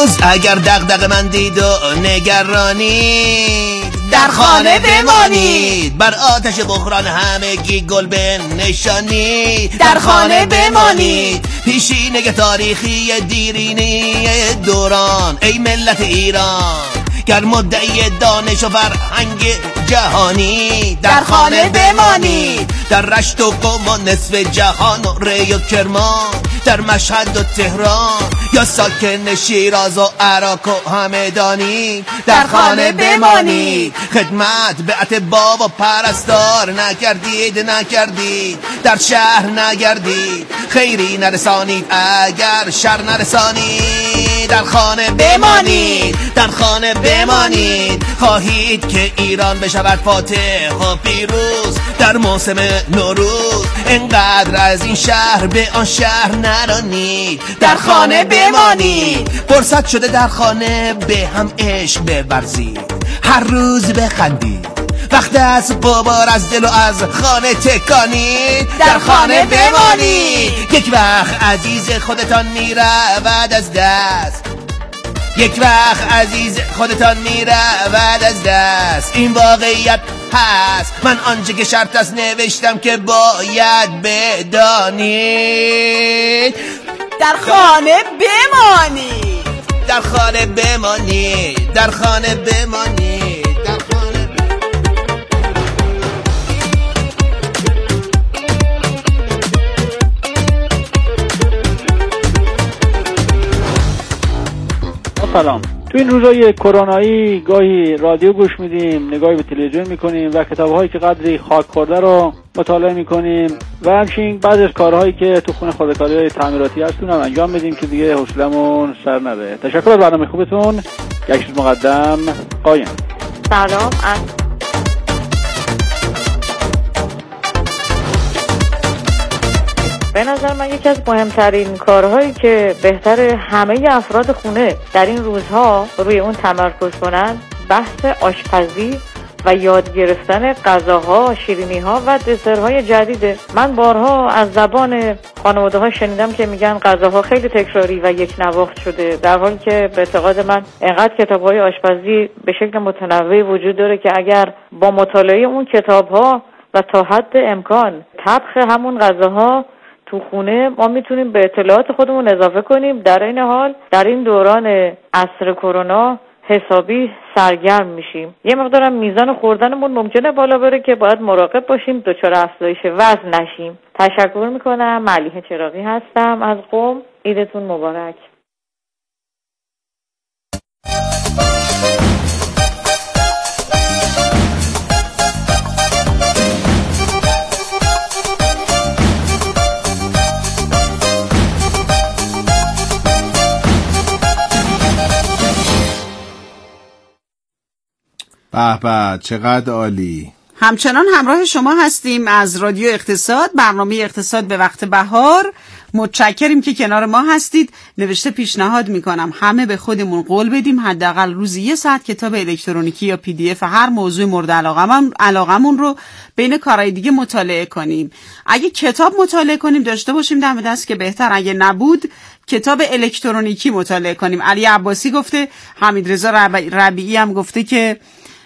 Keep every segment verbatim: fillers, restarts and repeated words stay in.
روز اگر دغدغه من دید و نگرانید، در خانه بمانید. بر آتش بحران همگی گل بنشانید، در خانه بمانید. پیشینه تاریخی دیرینه دوران، ای ملت ایران، گر مدعی دانش و فرهنگ جهانی، در خانه بمانید. در رشت و قم و نصف جهان و ری و کرمان، در مشهد و تهران یا ساکن شیراز و عراق و همدانی، در خانه بمانید. خدمت به اتباع و پرستار نکردید نکردید، در شهر نگردید، خیری نرسانید اگر شر نرسانید، در خانه بمانید، در خانه بمانید. خواهید که ایران بشود فاتح و پیروز در موسم نوروز، انقدر از این شهر به آن شهر نرانید، در خانه بمانید. فرصت شده در خانه به هم عشق بورزید، هر روز بخندید، وقت از غبار از دل و از خانه تکانید، در خانه بمانید. یک وقت عزیز خودتان میرود از دست، یک وقت عزیز خودتان میرود از دست، این واقعیت هست. من آنچه که شرط است نوشتم که باید بدانید، در خانه بمانید، در خانه بمانید، در خانه بمانید، در خانه سلام. تو این روزای کرونایی گاهی رادیو گوش میدیم، نگاهی به تلویزیون میکنیم و کتاب‌هایی که قدری خاک خورده رو مطالعه میکنیم و همچنین بعضی از کارهایی که تو خونه خودکاری‌های تعمیراتی هستون هم انجام میدیم که دیگه حوصله‌مون سر نره. تشکر از برنامه خوبتون. یک چیز مقدم قایم. سلام. به نظر من یکی از مهمترین کارهایی که بهتر همه افراد خونه در این روزها روی اون تمرکز کنن بحث آشپزی و یاد گرفتن غذاها، شیرینی‌ها و دسرهای جدیده. من بارها از زبان خانواده‌ها شنیدم که میگن غذاها خیلی تکراری و یک نواخت شده، در حالی که به اعتقاد من انقدر کتاب‌های آشپزی به شکل متنوع وجود داره که اگر با مطالعه اون کتاب‌ها و تا حد امکان طبخ همون غذاها تو خونه ما میتونیم به اطلاعات خودمون اضافه کنیم. در این حال در این دوران عصر کرونا حسابی سرگرم میشیم. یه مقدارم میزان خوردنمون ممکنه بالا بره که باید مراقب باشیم دچار افزایش وزن نشیم. تشکر میکنم. ملیحه چراغی هستم از قم. عیدتون مبارک. به به چقدر عالی. همچنان همراه شما هستیم از رادیو اقتصاد، برنامه اقتصاد به وقت بهار. متشکریم که کنار ما هستید. نوشته پیشنهاد میکنم همه به خودمون قول بدیم حداقل روزی یه ساعت کتاب الکترونیکی یا پی دی اف هر موضوع مورد علاقمون علاقمون رو بین کارهای دیگه مطالعه کنیم. اگه کتاب مطالعه کنیم داشته باشیم دم دست که بهتر، اگه نبود کتاب الکترونیکی مطالعه کنیم. علی عباسی گفته، حمیدرضا ربیعی هم گفته که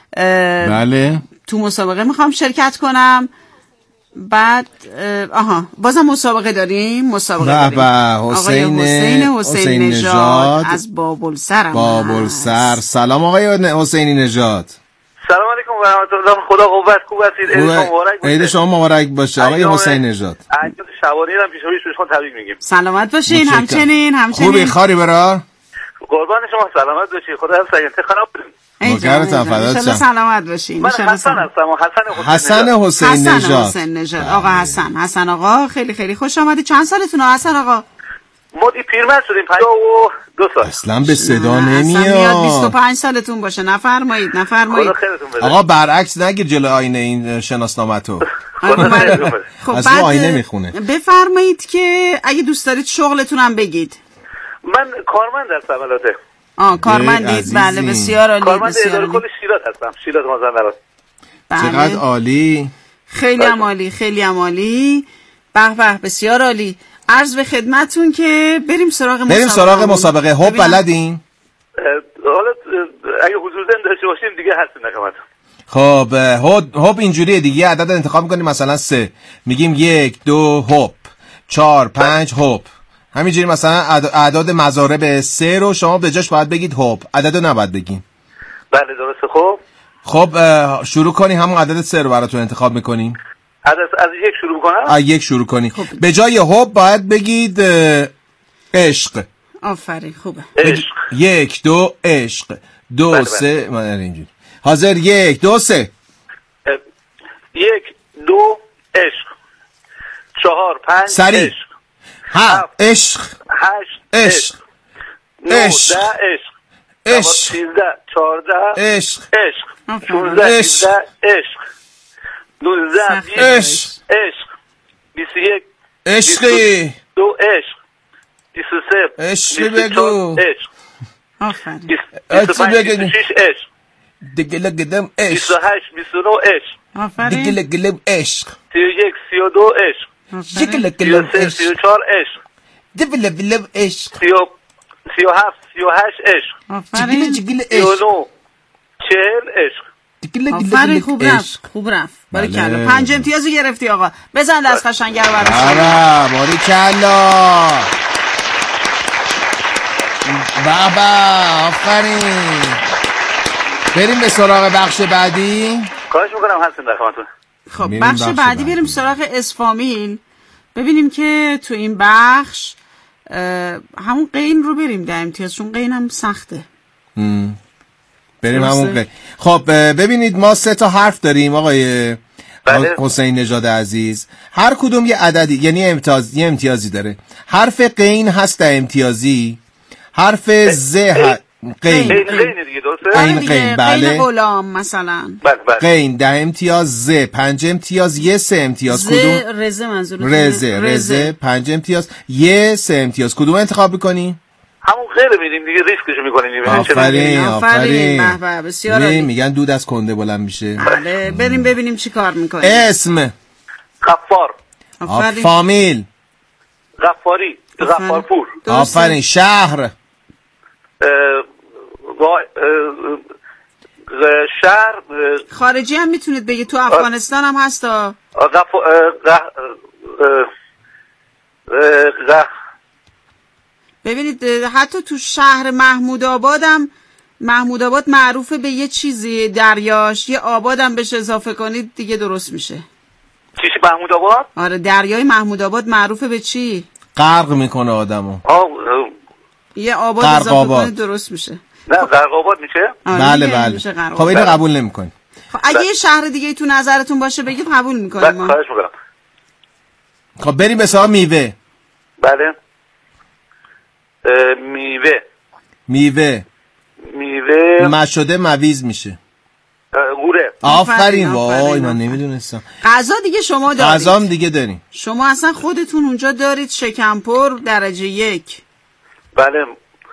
بله تو مسابقه میخوام شرکت کنم. بعد آها بازم مسابقه داریم مسابقه داریم با حسین حسین حسین نژاد از بابلسر. بابلسر. سلام آقای حسینی نژاد. سلام علیکم و رحمت الله. خدا قوت. خوب هستید؟ عید شما مبارک باشه. عید شما مبارک باشه آقای حسین نژاد. عید شبانی هم پیش روی شما تبریک میگیم. سلامت باشین. همچنین همچنین خوبی خاری برا قربان شما. سلامت باشید. خدا حفظ سلامت خراب مکرتم فدات شم. سلامت باشین. من حسن هستم. حسن حسین نژاد. حسن حسین نژاد. آقا حسن حسن آقا خیلی خیلی خوش آمدید. چند سالتونه حسن آقا؟ ما دی پیرمرد شدیم پنجاه و دو سال. اصلا به صدا نمیاد. بیست و پنج سالتون باشه. نفرمایید نفرمایید. آقا برعکس نگیر جلو آینه این شناسنامه‌تو. خب از رو آینه میخونه. بفرمایید که اگه دوست دارید شغلتون هم بگید. من کارمند هستم البته. آه کارمندید. بله بسیار عالی. کارمند اداره کل شیراز هستم. شیراز مازندران. چقدر عالی. خیلی هم عالی. خیلی هم عالی. به به بسیار عالی. عرض به خدمتون که بریم سراغ مسابقه. بریم سراغ مسابقه. هوب بلدین؟ حالا اگه حضور ذهن داشته باشیم دیگه هستیم نکمت. خب هوب هوب اینجوریه دیگه، عدد انتخاب میکنیم مثلا سه، میگیم یک دو هوب، چهار پنج هوب، همینجوری مثلا اعداد مضارب سه رو شما به جاش باید بگید هوب، عدد رو نباید بگیم. بله درسته. خب خب شروع کنی، همون عدد سه رو براتون انتخاب میکنیم. عدد از یک شروع کنم؟ از یک شروع کنی. خب. به جای هوب باید بگید عشق. آفرین خوبه. عشق. یک دو عشق، دو بله سه بله. من اینجوری. حاضر یک دو سه. یک دو عشق، چهار پنج سری. عشق، ها عشق، هشت عشق، نه عشق، عشق، سیزده چهارده عشق، عشق، شانزده سیزده عشق، نوزده بیست عشق، عشق، بیست و یک عشقی، دو عشق، بیست و سه عشقی بگو، عشق، آفرین، بیست و پنج بیست و شش عشق، دیگه گدم عشق، بیست و هشت بیست و نه عشق، آفرین، دیگه گلم عشق، سی و یک سی و دو عشق، دیگه سی و سه سی و چهار عشق، دیگه گلم عشق، سی و هفت سی و هشت عشق، آفرین، دیگه سی و نه چهل عشق. آفرین خوب رفت خوب رفت باریکلا. پنج امتیازی گرفتی آقا، بزن دست قشنگه رو براش. آره باریکلا، بابا آفرین. بریم به سراغ بخش بعدی. خواهش میکنم هستیم در خدمتتون. خب بخش, بخش بعدی بریم سراغ اسفامیل، ببینیم که تو این بخش همون قین رو بریم در امتیاز، چون قین هم سخته. ام. بریم همون قین. خب ببینید ما سه تا حرف داریم آقای بله. حسین نژاد عزیز، هر کدوم یه عددی یعنی امتیاز یه امتیازی داره. حرف قین هست ده امتیازی، حرف ز قین قین دیگه درسته؟ قین قین بله. قین غلام مثلا. بله بله. قین ده امتیاز، ز پنج امتیاز، یه سه امتیاز. کدوم؟ رزه منظورت؟ رزه رزه پنج امتیاز، یه سه امتیاز. کدوم انتخاب می‌کنی؟ همون غیر میدیم دیگه، ریسکشو می‌کنیم. آفرین آفرین. محبوب بسیار عالی. میگن دود از کنده بلند میشه. بله بریم ببینیم چی کار می‌کنیم. اسم غفار. آفرین. فامیل غفاری، غفارپور. آفرین. شهر شهر خارجی هم میتونید بگید، تو افغانستان هم هستا. غف غ ببینید حتی تو شهر محمود آباد هم، محمود آباد معروفه به یه چیزی، دریاش، یه آباد هم بهش اضافه کنید دیگه درست میشه. چیش محمود آباد؟ آره دریای محمود آباد معروفه به چی؟ غرق میکنه آدمو. آه یه آباد اضافه آباد. کنید درست میشه. نه غرق آباد میشه؟ بله بله. خب اینو قبول نمیکنیم. خب اگه یه شهر دیگه تو نظرتون باشه بگید قبول میکنیم ما. خواهش میکنم. خب بریم به سراغ میوه. بله. میوه میوه میوه مشوده مویز میشه. غوره. آفرین. وای من نمیدونستم. غذا دیگه شما دارید. غذا هم دیگه داریم. شما اصلا خودتون اونجا دارید شکمپر درجه یک. بله.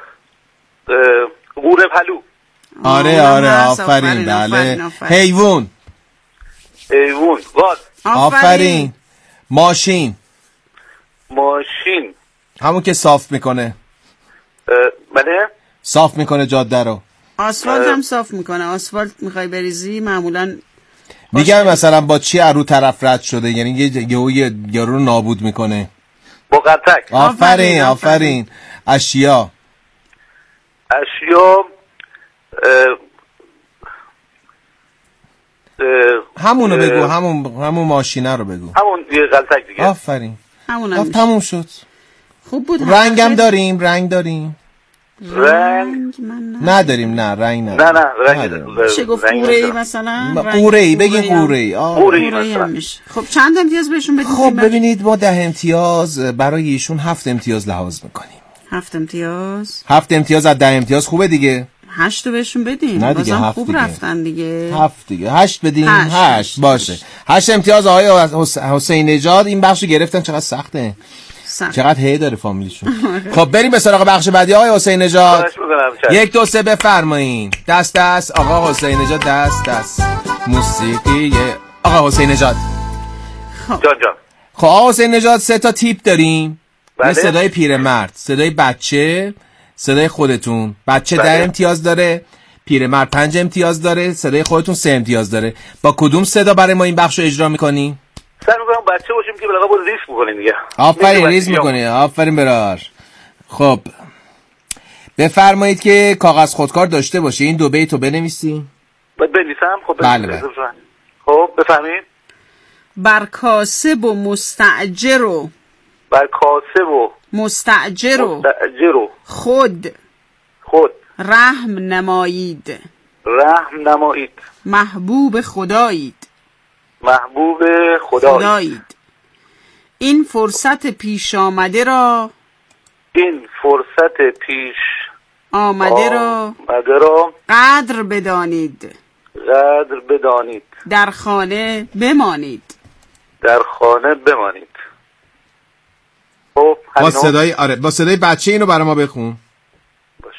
غوره پلو. آره آره آفرین. بله. حیوان. حیوان گاز. آفرین. ماشین. ماشین همون که صاف میکنه. بله صاف میکنه جاده رو. آسفالت هم صاف میکنه. آسفالت میخوای بریزی معمولا میگم مثلا با چی ارو طرف رد شده، یعنی یه یهو یه یارو رو نابود میکنه. با قطک. آفرین آفرین. اشیا. اشیا همونو بگو، همون همون ماشینه رو بگو. همون یه غلطک دیگه. آفرین. همونم تموم شد. خوب بود. رنگم داریم، رنگ داریم. رنگ نداریم. نه رنگ نداریم. نه نه رنگ نداریم. چه گفت قوره‌ای مثلا؟ قوره‌ای بگین قوره‌ای. قوره‌ای هم میشه. خب چند امتیاز بهشون بدیم؟ خب ببینید ما ده امتیاز برای ایشون هفت امتیاز لحاظ میکنیم. هفت امتیاز؟ هفت امتیاز از ده امتیاز خوبه دیگه. هشت بهشون بدیم. نه دیگه هفت خوب دیگه. رفتن دیگه. هفت دیگه. هشت بدیم. هشت, هشت. باشه. هشت. هشت امتیاز آقای حسین نژاد این بخشو گرفتن. چقدر سخته. سخت. چقدر هی داره فامیلیشون. خب بریم به سراغ بخش بعدی آقای حسین نژاد. یک دو سه بفرمایید. دست دست آقا حسین نژاد. دست دست موسیقی آقا حسین نژاد. جان جان. خب آقا حسین نژاد سه تا تیپ داریم. بله. یه صدای پیرمرد، صدای بچه، صدای خودتون. بچه بله. ده امتیاز داره، پیرمرد پنج امتیاز داره، صدای خودتون سه امتیاز داره. با کدوم صدا برای ما این بخش رو اجرا میکنی؟ سعی میکنم بچه باشیم که بالاخره باز ریس میکنیم دیگه. آفرین، ریز میکنی. آفرین برار. خب بفرمایید که کاغذ خودکار داشته باشه. این دو بیتو بنویسی. باید بنویسم؟ خب بله بله. خب بفهمید. بر کاسب و مستأجر و بر کاسب و مستأجر و مستأجر و خود خود رحم نمایید، رحم نمایید، محبوب خدایید، محبوب خدایید. خدایید. این فرصت پیش آمده را این فرصت پیش آمده را آمده را قدر بدانید، قدر بدانید، در خانه بمانید. در خانه بمانید. خب با همینو صدای آره با صدای بچه اینو برای ما بخون. باش.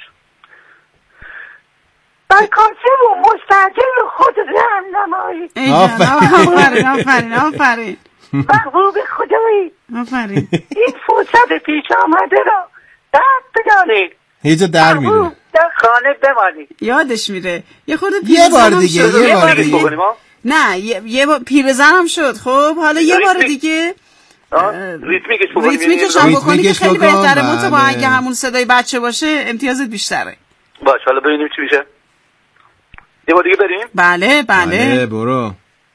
بر کاسب و مستأجر خود رحم نمایید، ای جان، آفرین آفرین آفرین محبوب خدایی. آفرین. این فرصت پیش آمده را قدر بدانید، هیچ در میره. محبوب در خانه بمانید. یادش میره. یه خود یه بار پیرزنم دیگه، شد. یه بار ریس دیگه. بکنیم ها؟ نه یه, یه بار پیرزنم شد. خب حالا یه بار دیگه آه؟ ریتمیکش بکنیم. ریتمیکش یعنی- هم بکنی که ریتمیکش خیلی بکن، بهتره. منتها با بله. اگه همون صدای بچه باشه امتیازت بیشتره. باش حالا ببینیم چی میشه. یه بار دیگه بریم. بله بله, بله برو.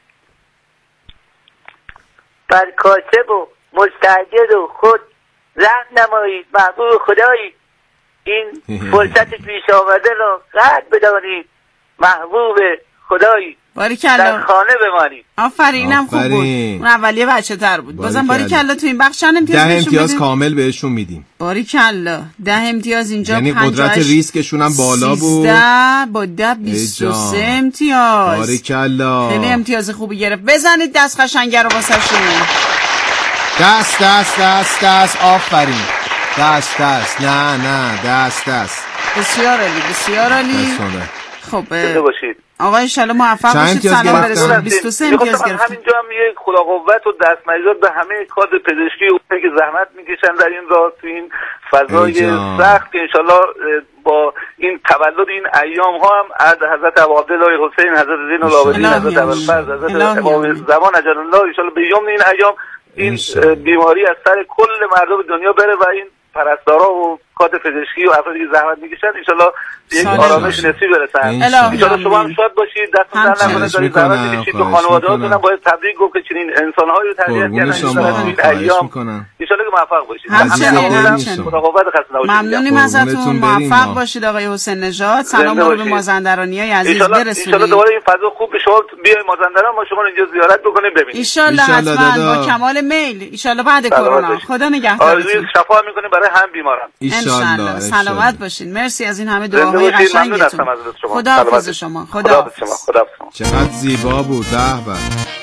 بر کاسب و مستأجر و خود رحم نمایید، محبوب خدایی. این فرصت پیش آمده را قدر بدانید، محبوب خدایی. در باریکلا. خانه بمانید. آفرین. اینم خوب بود. آفرین. اون اولیه بچه تر بود. بازم باریکلا. باریکلا. تو این بخش چند امتیاز ده بهشون امتیاز بدیم؟ کامل بهشون میدیم. باریکلا. ده امتیاز اینجا. یعنی پنج قدرت هشت، ریسکشون هم بالا بود. سیزده با ده بیست و سه ای جان. امتیاز. باریکلا. خیلی امتیاز خوبی گرفت. بزنید دست قشنگه رو واسه شون. دست دست دست دست. آفرین. دست دست. نه نه دست دست. بسیار عالی بسیار عالی. دست آره. خب زنده باشید. آقا انشالله موفق چند باشید. امتیاز سلام گرفتن؟ برسون. بیست و سه امتیاز می‌خواستم گرفتید. همینجا هم یه خدا قوت و دست مجرد به همه کادر پزشکی و اونایی که زحمت میکشن در این راه تو این فضای ای جان. سخت که انشالله با این تولد این ایام ها هم از حضرت ابو عبدالله حسین، حضرت زین العابدین، الهی حضرت ابوالفضل، حضرت الهی امام زمان اجل الله، انشالله به یوم این ایام این انشالله. بیماری از سر کل مردم دنیا بره و این پرستارا و کادر پزشکی و افرادی که زحمت میکشن انشالله به یک سالم آرامش باشن. نصیب برسن. انشالله. انشالله شما هم شاد باشید، دستتون در نکنه، خواهش دارید زحمت میکنم، میکشید. به خواهش خانواده‌هاتون میکنم. هم باید تبریک گفت که چنین انسان‌هایی رو تربیت قربون کردن شما. انشالله این خواهش ایام میکنم. انشالله که موفق باشید. همچنین، همه همچنین. خدا قوت خسته نباشید. ممنونیم قربونتون ازتون. بریم موفق ما. باشید آقای حسین نژاد. سلام زنده رو به باشید. مازندرانیای عزیز انشالله انشالله برسونید. دوباره این فضا خوب به شما بیایم مازندران، ما شما رو اینجا زیارت بکنیم ببینیم. ایشالله ایشالله حتما دادا. با کمال میل. ایشالله بعد سلامت کرونا. باشید. خدا آرزوی نگهدارتون. شفا میکنیم برای هم بیماران. انشالله. سلامت باشین. مرسی از این همه دعاهای زنده باشید. ممنون قشنگتون. هستم از شما. خدا حافظ سلامت. شما. خدا خدا حافظ شما. خدا حافظ شما. چقدر زیبا بود. به به.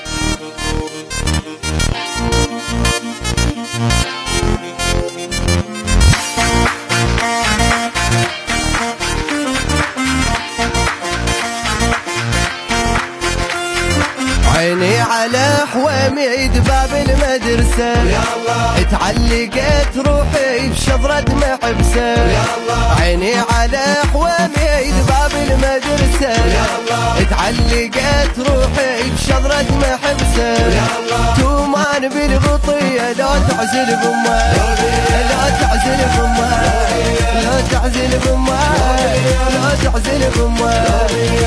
عيني على حواميد باب المدرسة اتعلقت روحي بشظرة محبسة عيني على حواميد باب المدرسة اتعلقت روحي بشظرة محبسة تومان بالغطية لا تعزل بما لا تعزل بما لا تعزل بما لا تعزل بما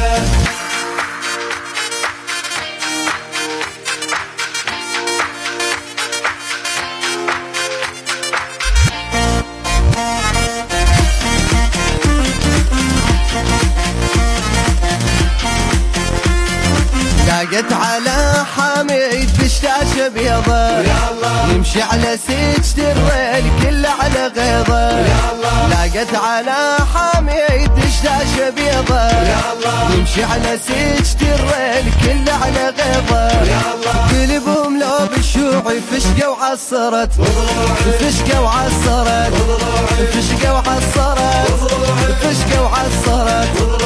لاقت على حميد بشتاشة بيضة يمشي على سجد الريل كله على غيضة لاقت على حميد بشتاشة بيضة يمشي على سجد الريل كله على غيضة قلبهم لو بالشوع فشقة وعصرت فشقة وعصرت فشقة وعصرت فشقة وعصرت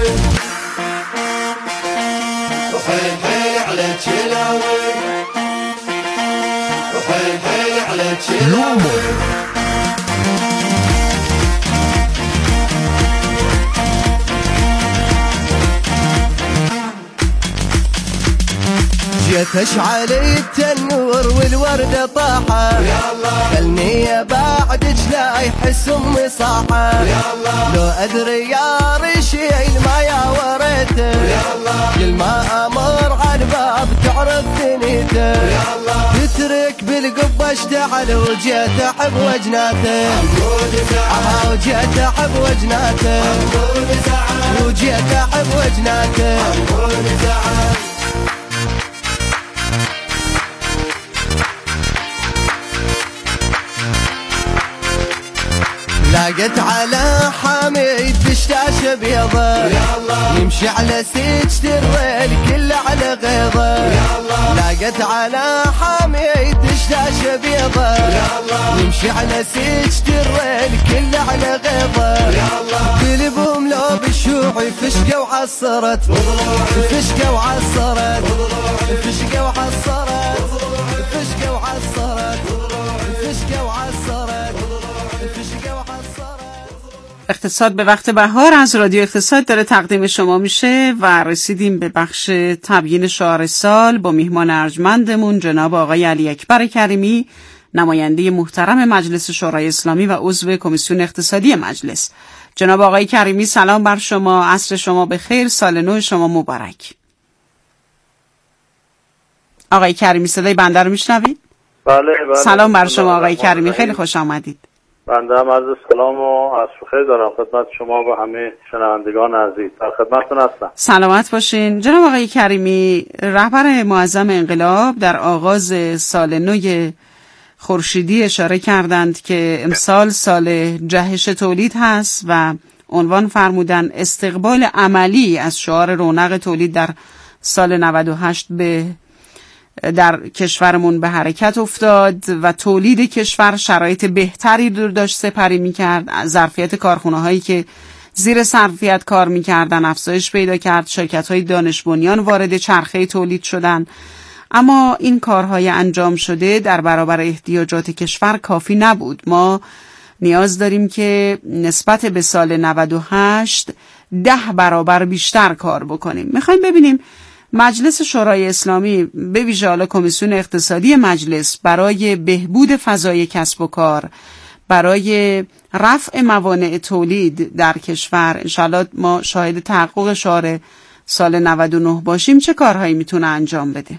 وحيل حيل على الشلاوي وحيل حيل على الشلاوي يا تشعل التنور والوردة طاحة خلني بعدك لا يحس امي صاحة لو ادري يا رشيل ما يا وريته للما امر على الباب تعرف دنيته تترك بالقبة اشتعل وجيت احب وجناته اها وجيت احب وجناته وجيت احب وجناته لاقت على حميد دشداشه بيضه يمشي على سيجة الريل كله على غيظه لاقت على حميد دشداشه بيضه يمشي على سيجة الريل كله على غيظه قلبهم لو بالشوع فشقه وعصرت فشقه وعصرت فشقه وعصرت فشقه وعصرت فشقه وعصرت اقتصاد به وقت بهار از رادیو اقتصاد داره تقدیم شما میشه و رسیدیم به بخش تبیین شعار سال با میهمان ارجمندمون جناب آقای علی اکبر کریمی، نماینده محترم مجلس شورای اسلامی و عضو کمیسیون اقتصادی مجلس. جناب آقای کریمی سلام بر شما، عصر شما بخیر، سال نو شما مبارک. آقای کریمی صدای بنده رو میشنوید؟ بله بله. سلام بر شما آقای کریمی، خیلی خوش آمدید. بنده هم عرض سلام و عصر خیر دارم خدمت شما و همه شنوندگان عزیز. در خدمتتون هستم. سلامت باشین. جناب آقای کریمی، رهبر معظم انقلاب در آغاز سال نو خورشیدی اشاره کردند که امسال سال جهش تولید هست و عنوان فرمودن استقبال عملی از شعار رونق تولید در سال نود و هشت به در کشورمون به حرکت افتاد و تولید کشور شرایط بهتری رو داشت سپری می‌کرد. ظرفیت کارخانه‌هایی که زیر ظرفیت کار می‌کردن افزایش پیدا کرد، شرکت‌های دانش بنیان وارد چرخه تولید شدن. اما این کارهای انجام شده در برابر احتیاجات کشور کافی نبود. ما نیاز داریم که نسبت به سال نود و هشت ده برابر بیشتر کار بکنیم. می‌خوایم ببینیم مجلس شورای اسلامی به ویژه حالا کمیسیون اقتصادی مجلس برای بهبود فضای کسب و کار، برای رفع موانع تولید در کشور، انشالله ما شاهد تحقق شعار سال نود و نه باشیم، چه کارهایی میتونه انجام بده؟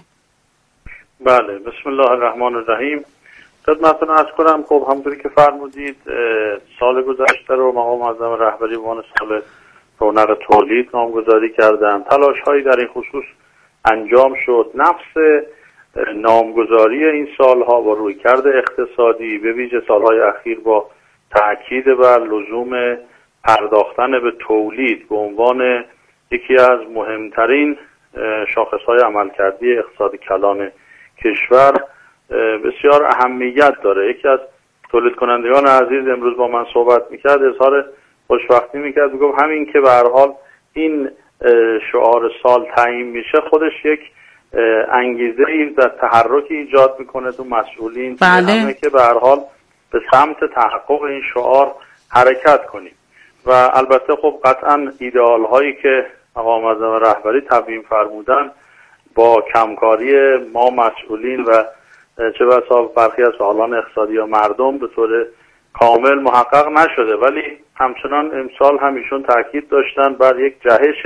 بله، بسم الله الرحمن الرحیم. خدمتتون عرض کنم خب همونطوری که فرمودید سال گذشته رو مقام معظم رهبری به عنوان سال رونق تولید نامگذاری کردن. تلاش هایی در این خصوص انجام شد. نفس نامگذاری این سالها با رویکرد اقتصادی به ویژه سالهای اخیر با تأکید بر لزوم پرداختن به تولید به عنوان یکی از مهمترین شاخصهای عملکردی اقتصاد کلان کشور بسیار اهمیت داره. یکی از تولید کنندگان عزیز امروز با من صحبت میکرد، اظهار خوشبختی میکرد، میگفت همین که به هر حال این شعار سال تعیین میشه خودش یک انگیزه ای در تحرکی ایجاد میکنه تو مسئولین. بله. همه که به هر حال به سمت تحقق این شعار حرکت کنیم و البته خب قطعا ایدئال هایی که مقام معظم رهبری تبیین فرمودن با کمکاری ما مسئولین و چه بسا برخی از فعالان اقتصادی و مردم به طور کامل محقق نشده، ولی همچنان امسال هم ایشون تاکید داشتن بر یک جهش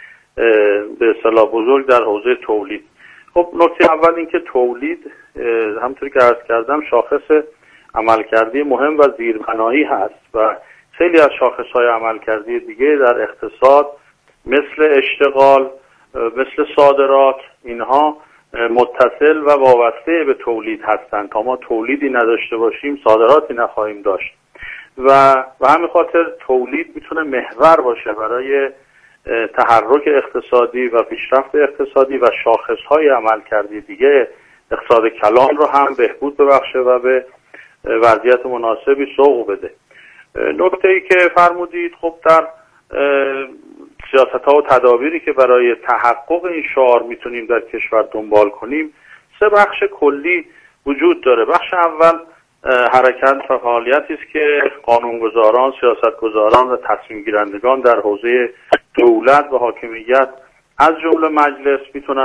به اصطلاح بزرگ در حوزه تولید. خب نکته اول این که تولید همونطوری که عرض کردم شاخص عملکردی مهم و زیربنایی هست و خیلی از شاخص‌های عملکردی دیگه در اقتصاد مثل اشتغال، مثل صادرات، اینها متصل و وابسته به تولید هستند. تا ما تولیدی نداشته باشیم صادراتی نخواهیم داشت و و همین خاطر تولید میتونه محور باشه برای تحرک اقتصادی و پیشرفت اقتصادی و شاخص‌های عملکردی دیگه اقتصاد کلان رو هم بهبود ببخشه و به وضعیت مناسبی سوق بده. نکته‌ای که فرمودید خب در سیاست‌ها و تدابیری که برای تحقق این شعار میتونیم در کشور دنبال کنیم سه بخش کلی وجود داره. بخش اول حرکت و فعالیتی است که قانونگذاران، سیاستگزاران و تصمیم گیرندگان در حوزه دولت و حاکمیت از جمله مجلس میتونن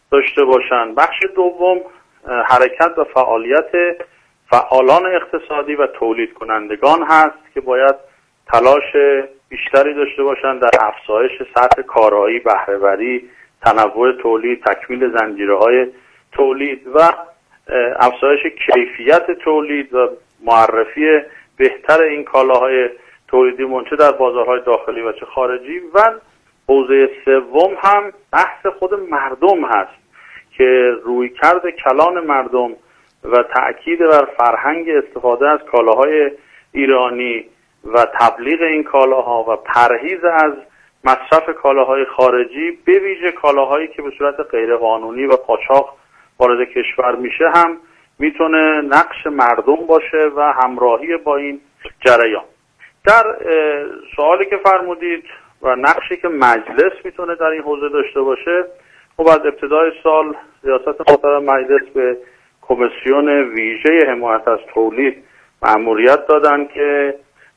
داشته باشن. بخش دوم حرکت و فعالیت فعالان اقتصادی و تولید کنندگان هست که باید تلاش بیشتری داشته باشند در افزایش سطح کارایی، بهره‌وری، تنوع تولید، تکمیل زنجیره‌های تولید و افزایش کیفیت تولید و معرفی بهتر این کالاهای تولیدی منچه در بازارهای داخلی و چه خارجی. و حوزه سوم هم بحث خود مردم هست که رویکرد کلان مردم و تأکید بر فرهنگ استفاده از کالاهای ایرانی و تبلیغ این کالاها و پرهیز از مصرف کالاهای خارجی، به ویژه کالاهایی که به صورت غیرقانونی و قاچاق وارد کشور میشه، هم میتونه نقش مردم باشه و همراهی با این جریان. در سوالی که فرمودید و نقشی که مجلس میتونه در این حوزه داشته باشه، خب از ابتدای سال ریاست محترم مجلس به کمیسیون ویژه حمایت از تولید مأموریت دادن که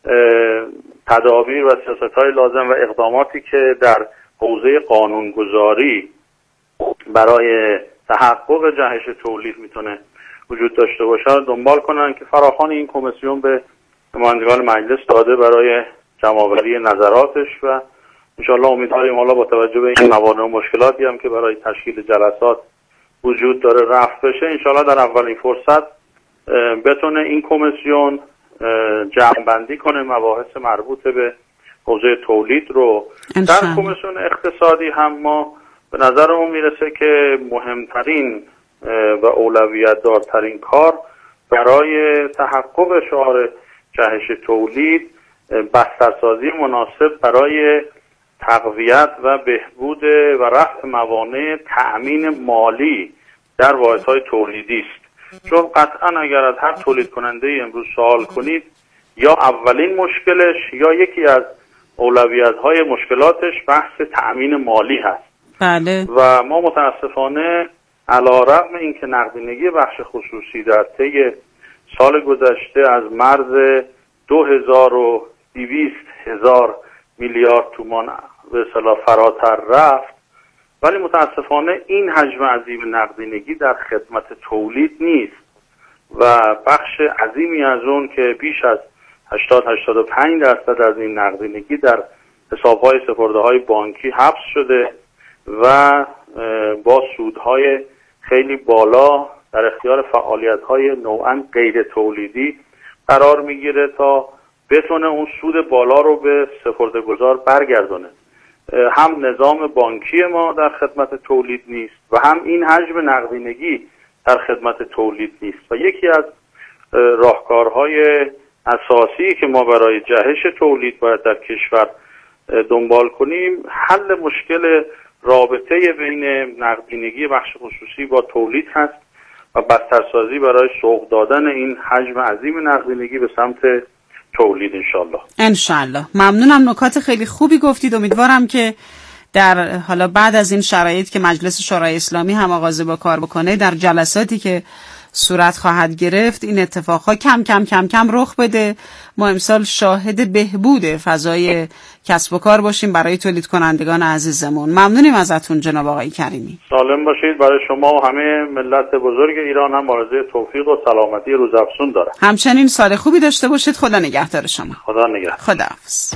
تدابیر و سیاست‌های لازم و اقداماتی که در حوزه قانونگذاری برای تحقق جهش تولید میتونه وجود داشته باشه دنبال کنن که فراخوان این کمیسیون به نمایندگان مجلس داده برای جمع‌آوری نظراتش و انشاءالله امیدواریم حالا با توجه به این موانع و مشکلاتی هم که برای تشکیل جلسات وجود داره رفع بشه، انشاءالله در اولین فرصت بتونه این کمیسیون جمع‌بندی کنه مباحث مربوط به حوزه تولید رو. در کمیسیون اقتصادی هم ما به نظرمون میرسه که مهمترین و اولویت دارترین کار برای تحقق شعار جهش تولید بسترسازی مناسب برای تقویت و بهبود و رفع موانع تأمین مالی در واحدهای تولیدی است. چون قطعا اگر از هر تولید کننده امروز سوال کنید، یا اولین مشکلش یا یکی از اولویت‌های مشکلاتش بحث تأمین مالی هست. بله. و ما متاسفانه علی‌رغم اینکه نقدینگی بخش خصوصی در طی سال گذشته از مرز دو هزار و دویست هزار میلیارد تومان به اصطلاح فراتر رفت، ولی متاسفانه این حجم عظیم نقدینگی در خدمت تولید نیست و بخش عظیمی از اون که بیش از هشتاد تا هشتاد و پنج درصد از این نقدینگی در حساب‌های سپرده‌های بانکی حبس شده و با سودهای خیلی بالا در اختیار فعالیت‌های نوعاً غیر تولیدی قرار میگیره تا بتونه اون سود بالا رو به سپرده‌گذار برگردونه. هم نظام بانکی ما در خدمت تولید نیست و هم این حجم نقدینگی در خدمت تولید نیست و یکی از راهکارهای اساسی که ما برای جهش تولید باید در کشور دنبال کنیم حل مشکل رابطه بین نقدینگی بخش خصوصی با تولید هست و بسترسازی برای سوق دادن این حجم عظیم نقدینگی به سمت تولید انشالله. انشالله. ممنونم، نکات خیلی خوبی گفتید. امیدوارم که در حالا بعد از این شرایط که مجلس شورای اسلامی هم آغاز با کار بکنه، در جلساتی که صورت خواهد گرفت این اتفاقها کم کم کم کم رخ بده. ما امسال شاهد بهبود فضای کسب و کار باشیم برای تولید کنندگان عزیزمون. ممنونیم ازتون جناب آقای کریمی. سالم باشید. برای شما و همه ملت بزرگ ایران هم آرزوی توفیق و سلامتی روزافزون دارم. همچنین سال خوبی داشته باشید. خدا نگهدار شما. خدا نگهدار. خداحافظ.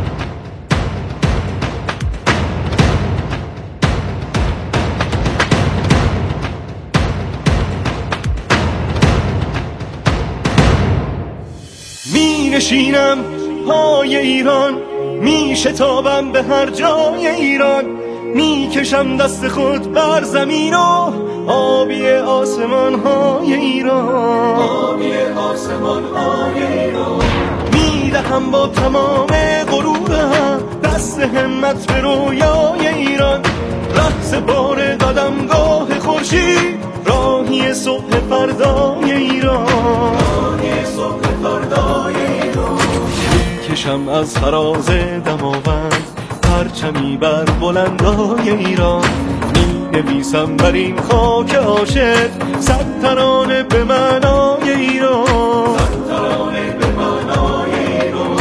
می نشینم پای ایران، می شتابم به هر جای ایران، می کشم دست خود بر زمین و آبی آسمان های ایران، آبی آسمان های ایران، می دهم با تمام غرورم دست همت به رویای ایران، رقص بار قدمگاه خورشید، راهی صبح فردای ایران، راهی صبح فردای ایران، کشم از فراز دماوند پرچمی بر بلندای ایران، می نویسم بر این خاک عاشق صد ترانه به معنای ایران، صد ترانه به معنای ایران.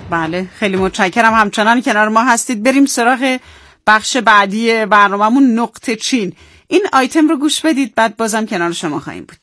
بله خیلی متشکرم همچنان کنار ما هستید. بریم سراغ بخش بعدی برنامه‌مون، نقطه چین. این آیتم رو گوش بدید بعد بازم کنار شما خواهیم بود.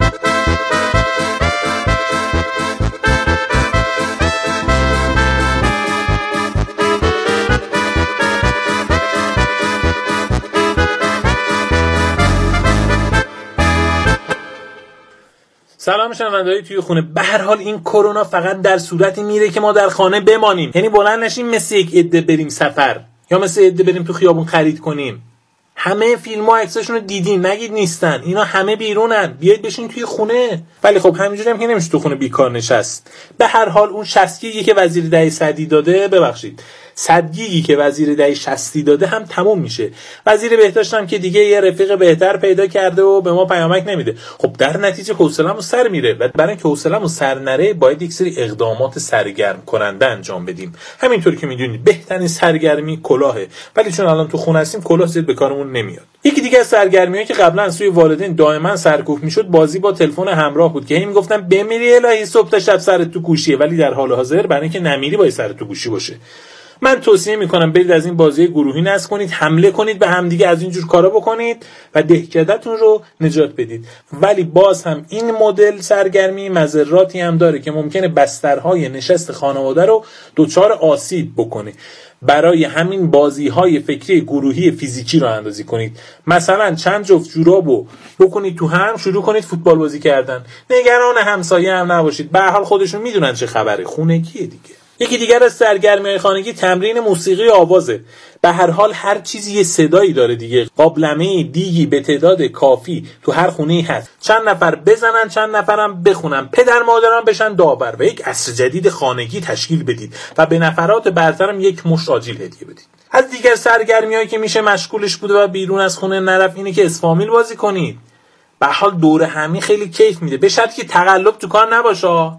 سلام شنونده‌های توی خونه. به هر حال این کرونا فقط در صورتی میره که ما در خانه بمانیم، یعنی بلند نشیم مثل یک عده بریم سفر یا مثل عده بریم تو خیابون خرید کنیم. همه فیلم‌ها عکساشون رو دیدین، نگید نیستن، اینا همه بیرونن، بیاید بشین توی خونه. ولی خب همینجوری هم که نمیشه تو خونه بیکار نشست. به هر حال اون شصت گیگی که وزیر دهه صدی داده، ببخشید صد گیگی که وزیر دهه شصتی داده هم تموم میشه. وزیر بهداشت هم که دیگه یه رفیق بهتر پیدا کرده و به ما پیامک نمیده. خب در نتیجه حوصله‌مون سر میره و برای اینکه حوصله‌مون سر نره باید یک سری اقدامات سرگرم کننده انجام بدیم. همینطوری که میدونید بهترین سرگرمی کلاهه، ولی چون الان تو خونه هستیم کلاه زیاد به کارمون نمیاد. یکی دیگه از سرگرمیایی که قبلا از سوی والدین دائما سرکوب میشد بازی با تلفن همراه بود که هی میگفتن بمیری الهی صبح تا شب سرت تو گوشیه، ولی در حال حاضر برای اینکه نمیری باید سرت تو گوشی باشه. من توصیه میکنم برید از این بازی گروهی نصب کنید، حمله کنید به همدیگه، از اینجور کارا بکنید و دهکده‌تون رو نجات بدید. ولی باز هم این مدل سرگرمی مضراتی هم داره که ممکنه بسترهای نشست خانواده رو دچار آسیب بکنه. برای همین بازی‌های فکری گروهی فیزیکی رو اندازی کنید. مثلا چند جفت جورابو بکنید تو هم، شروع کنید فوتبال بازی کردن. نگران همسایه هم نباشید، به هر حال خودشون میدونن چه خبره، خونگیه دیگه. یکی دیگر از سرگرمی‌های خانگی تمرین موسیقی آوازه. به هر حال هر چیزی یه صدایی داره دیگه. قابلمه دیگی به تعداد کافی تو هر خونه‌ای هست. چند نفر بزنن، چند نفرم بخونن، پدر مادران بشن داور و یک عصر جدید خانگی تشکیل بدید و به نفرات برترم یک مشت آجیل هدیه بدید. از دیگر سرگرمی‌هایی که میشه مشغولش بوده و بیرون از خونه نرفت اینه که اسفامیل بازی کنید. به هر حال دوره همی خیلی کیف میده، به شرطی که تقلب تو کار نباشه.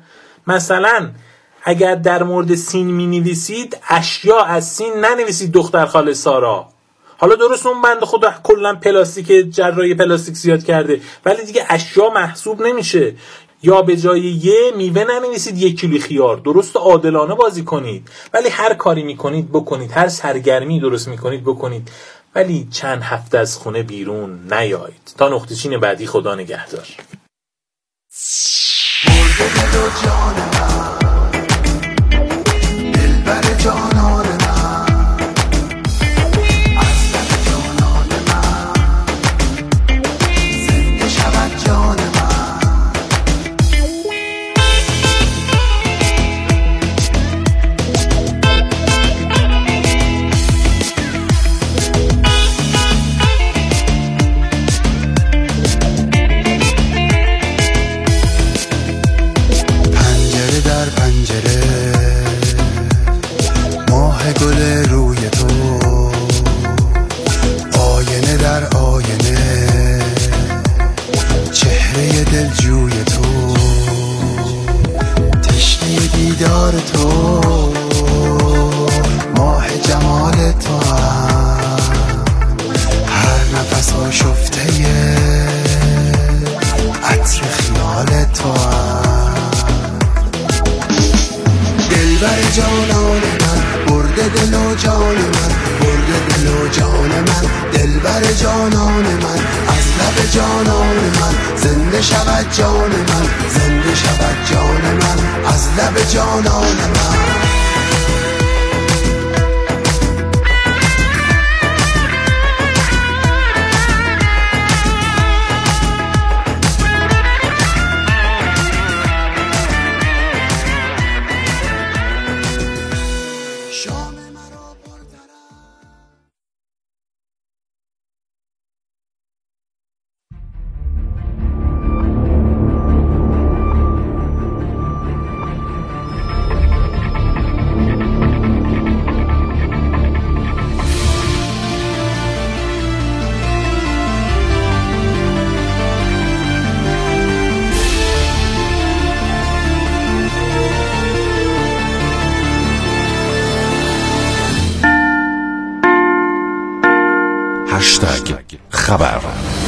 مثلا اگر در مورد سین می نویسید اشیا از سین ننویسید دختر خاله سارا. حالا درست اون بنده خدا کلا پلاستیک، جراحی پلاستیک زیاد کرده، ولی دیگه اشیا محسوب نمیشه. یا به جای یه میوه ننویسید یک کیلو خیار. درست و عادلانه بازی کنید، ولی هر کاری میکنید بکنید، هر سرگرمی درست میکنید بکنید، ولی چند هفته از خونه بیرون نیایید. تا نقطه چین بعدی، خدا نگهدار. جانان من اصلا جانان من زنده شود جان من. پنجره در پنجره گل روی تو، آینه در آینه چهره دلجوی تو، تشنه دیدار تو، ماه جمال تو هم هر نفس آشفته عطر خیال تو هم. دلبر جانان من، برده دل و جان من، برده دل و جان من، دلبر جانان من، از لب جانان من زنده شود جان من، زنده شود جان من، از لب جانان من. هشتگ خبر